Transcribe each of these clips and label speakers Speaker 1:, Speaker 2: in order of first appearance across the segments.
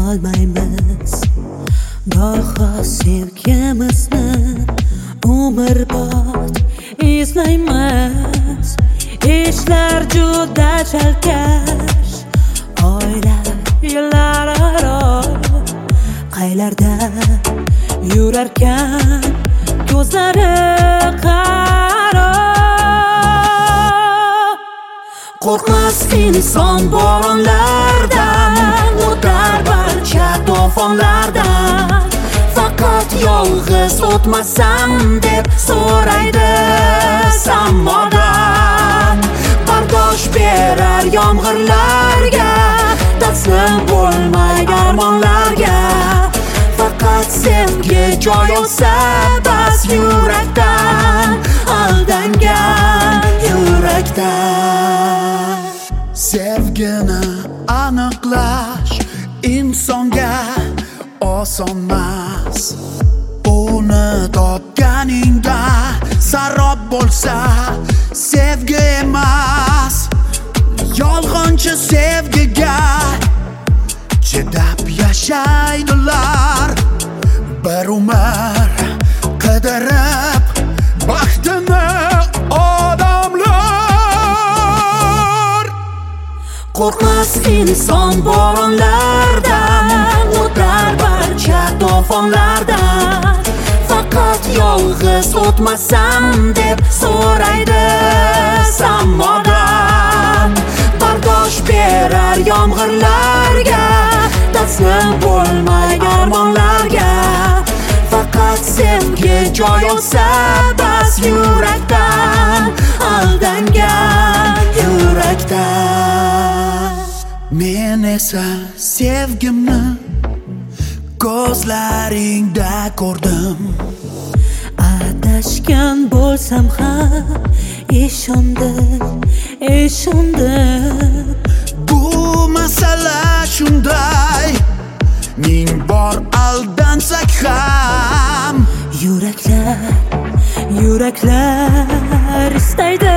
Speaker 1: olmaymiz goho sevgimizni umrbod izlaymiz. Ishlar juda chalkash, oila yillar aro qaylarda yurarkan ko'zlari qaro. Qo'rqmas inson bo'ronlardan, o'tar barcha to'fonlardan. Faqat yolg'iz o'tmasam deb so'raydi samodan. Bardosh berar yomg'irlarga, taslim bo'lmay armonlarga. Faqat sevgi joy olsa bas yurakdan, aldangan yurakdan.
Speaker 2: Sevgini aniqlash insonga osonmas. Uni topganingda sarob bo'lsa sevgi emas. Yolg'onchi sevgiga chidab yashaydilar. Bir umr qidirib baxtini odamlar.
Speaker 1: Qo'rqmas inson bo'ronlardan, o'tar barcha to'fonlardan. Faqat yolg'iz o'tmasam deb so'raydi samodan. Bardosh berar yomg'irlarga, taslim bo'lmay armonlarga. Faqat sevgi joy olsa bas yurakdan, aldangan yurakdan.
Speaker 2: Men esa sevgimni ko'zlaringda ko'rdim.
Speaker 1: Adashgan bo'lsam ham ishondim.
Speaker 2: Bu masala shunday, ming bor aldansak ham yuraklar istaydi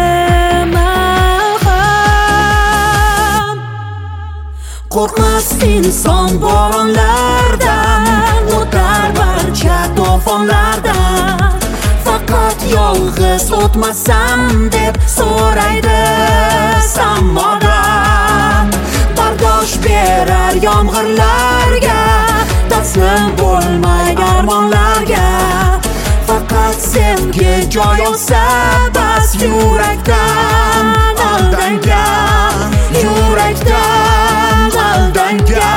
Speaker 2: malham. Qo'rqmas inson bo'ronlardan, o'tar barcha to'fonlardan. Faqat yolg'iz o'tmasam deb so'raydi samodan. Bardosh berar yomg'irlarga, taslim bo'lmay armonlarga. Faqat sevgi joy olsa bas yurakdan, aldangan yurakdan, aldangan